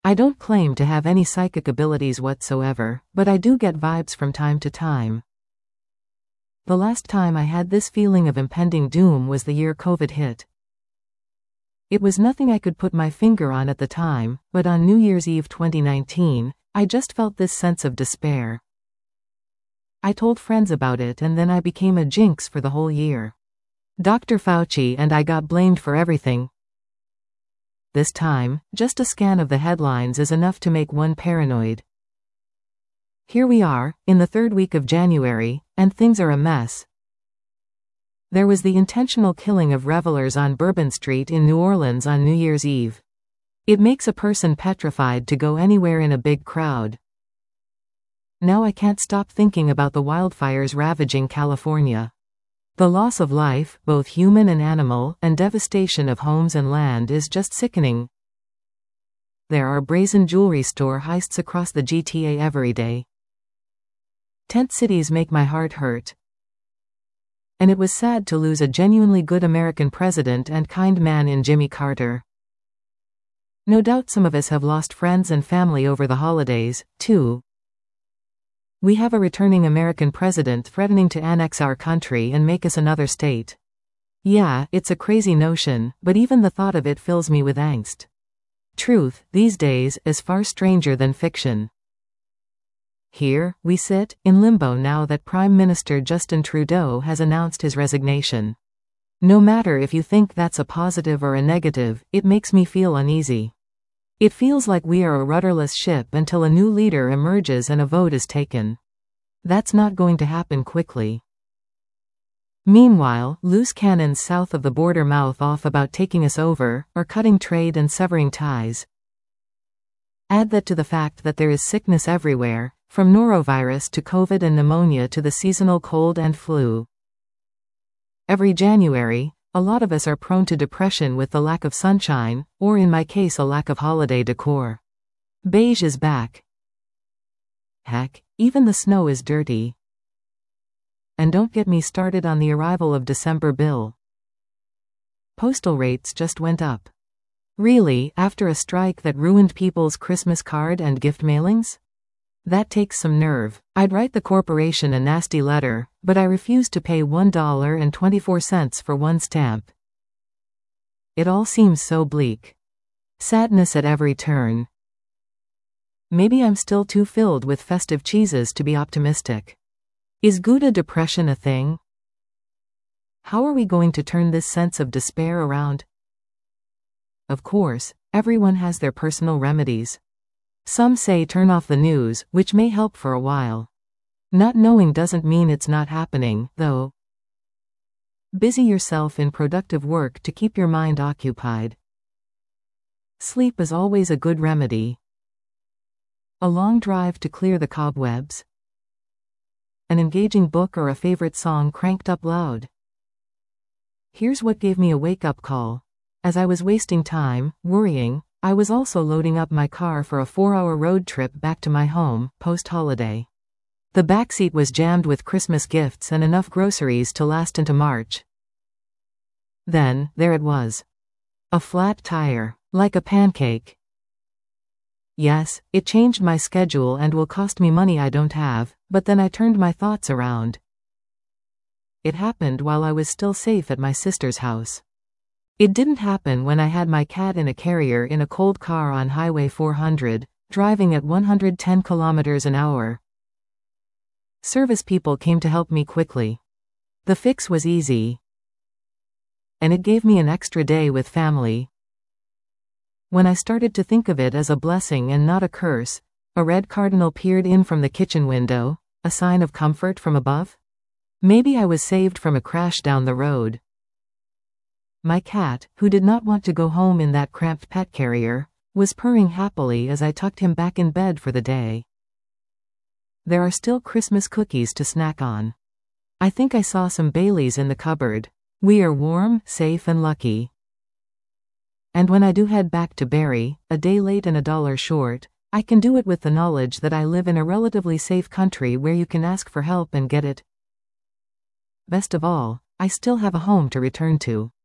I don't claim to have any psychic abilities whatsoever, but I do get vibes from time to time. The last time I had this feeling of impending doom was the year COVID hit. It was nothing I could put my finger on at the time, but on New Year's Eve 2019, I just felt this sense of despair. I told friends about it and then I became a jinx for the whole year. Dr. Fauci and I got blamed for everything. This time, just a scan of the headlines is enough to make one paranoid. Here we are, in the third week of January, and things are a mess. There was the intentional killing of revelers on Bourbon Street in New Orleans on New Year's Eve. It makes a person petrified to go anywhere in a big crowd. Now I can't stop thinking about the wildfires ravaging California. The loss of life, both human and animal, and devastation of homes and land is just sickening. There are brazen jewelry store heists across the GTA every day. Tent cities make my heart hurt. And it was sad to lose a genuinely good American president and kind man in Jimmy Carter. No doubt some of us have lost friends and family over the holidays, too. We have a returning American president threatening to annex our country and make us another state. Yeah, it's a crazy notion, but even the thought of it fills me with angst. Truth, these days, is far stranger than fiction. Here, we sit, in limbo now that Prime Minister Justin Trudeau has announced his resignation. No matter if you think that's a positive or a negative, it makes me feel uneasy. It feels like we are a rudderless ship until a new leader emerges and a vote is taken. That's not going to happen quickly. Meanwhile, loose cannons south of the border mouth off about taking us over, or cutting trade and severing ties. Add that to the fact that there is sickness everywhere, from norovirus to COVID and pneumonia to the seasonal cold and flu. Every January, a lot of us are prone to depression with the lack of sunshine, or in my case a lack of holiday decor. Beige is back. Heck, even the snow is dirty. And don't get me started on the arrival of December bill. Postal rates just went up. Really, after a strike that ruined people's Christmas card and gift mailings? That takes some nerve. I'd write the corporation a nasty letter, but I refuse to pay $1.24 for one stamp. It all seems so bleak. Sadness at every turn. Maybe I'm still too filled with festive cheeses to be optimistic. Is Gouda depression a thing? How are we going to turn this sense of despair around? Of course, everyone has their personal remedies. Some say turn off the news, which may help for a while. Not knowing doesn't mean it's not happening, though. Busy yourself in productive work to keep your mind occupied. Sleep is always a good remedy. A long drive to clear the cobwebs. An engaging book or a favorite song cranked up loud. Here's what gave me a wake-up call. As I was wasting time, worrying, I was also loading up my car for a 4-hour road trip back to my home, post-holiday. The backseat was jammed with Christmas gifts and enough groceries to last into March. Then, there it was. A flat tire, like a pancake. Yes, it changed my schedule and will cost me money I don't have, but then I turned my thoughts around. It happened while I was still safe at my sister's house. It didn't happen when I had my cat in a carrier in a cold car on Highway 400, driving at 110 kilometers an hour. Service people came to help me quickly. The fix was easy. And it gave me an extra day with family. When I started to think of it as a blessing and not a curse, a red cardinal peered in from the kitchen window, a sign of comfort from above. Maybe I was saved from a crash down the road. My cat, who did not want to go home in that cramped pet carrier, was purring happily as I tucked him back in bed for the day. There are still Christmas cookies to snack on. I think I saw some Baileys in the cupboard. We are warm, safe and lucky. And when I do head back to Barrie, a day late and $1 short, I can do it with the knowledge that I live in a relatively safe country where you can ask for help and get it. Best of all, I still have a home to return to.